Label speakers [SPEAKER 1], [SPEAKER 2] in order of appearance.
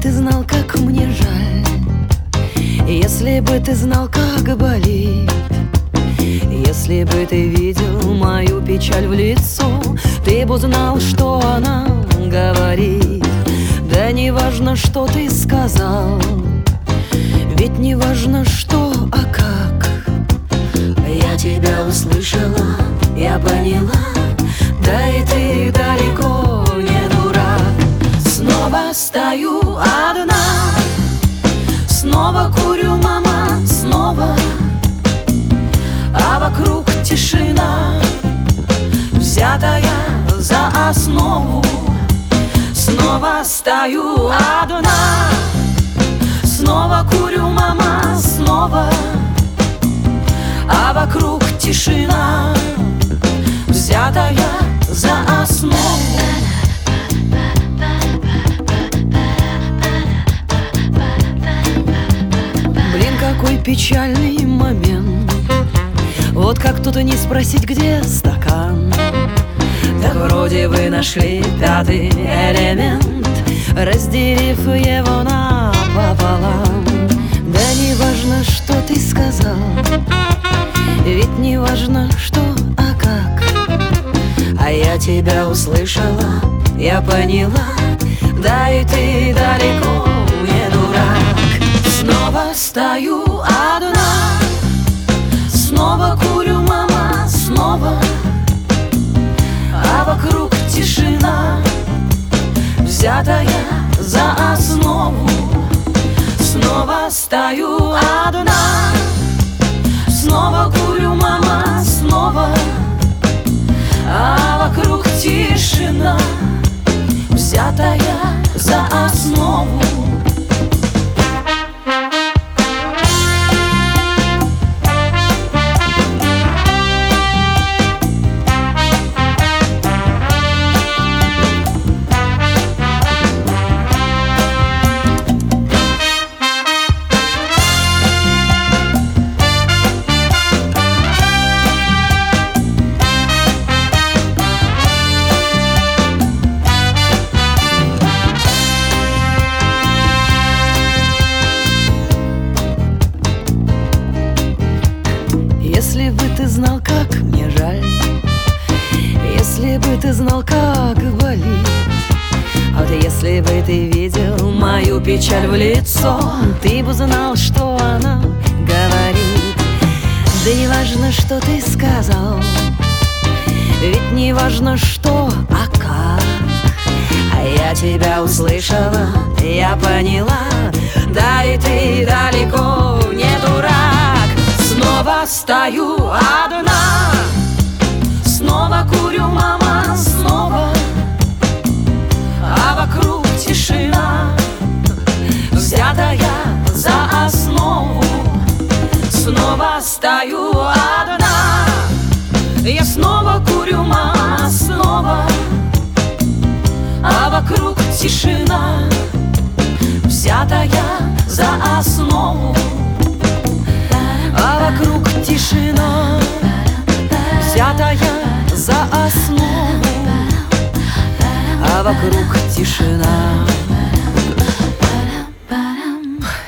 [SPEAKER 1] ты знал, как мне жаль, если бы ты знал, как болит, если бы ты видел мою печаль в лицо, ты бы узнал, что она говорит. Да не важно, что ты сказал, ведь не важно, что, а как. Я тебя услышала, я поняла, да и ты далеко не дурак. Снова стою одна, снова курю, мама, снова, а вокруг тишина, взятая за основу. Снова стою одна, снова курю, мама, снова, а вокруг тишина, взятая за основу. Блин, какой печальный момент. Вот как тут и не спросить, где стакан. Так вроде вы нашли пятый элемент, разделив его напополам. Да не важно, что ты сказал, ведь не важно, что, а как. А я тебя услышала, я поняла, да и ты далеко не дурак. Снова стою одна, снова курю, мама, снова, а вокруг тишина, взятая за основу. Снова стою одна, снова курю, мама, снова, а вокруг тишина, взятая за основу. Если бы ты знал, как мне жаль, если бы ты знал, как болит, вот если бы ты видел мою печаль в лицо, ты бы знал, что она говорит. Да не важно, что ты сказал, ведь не важно, что, а как. А я тебя услышала, я поняла, да и ты далеко не дурак. Снова стою одна, снова курю, мама, снова, а вокруг тишина, взятая за основу. Снова стою одна, я снова курю, мама, снова, а вокруг тишина, взятая за основу. А вокруг тишина, взятая за основу, а вокруг тишина.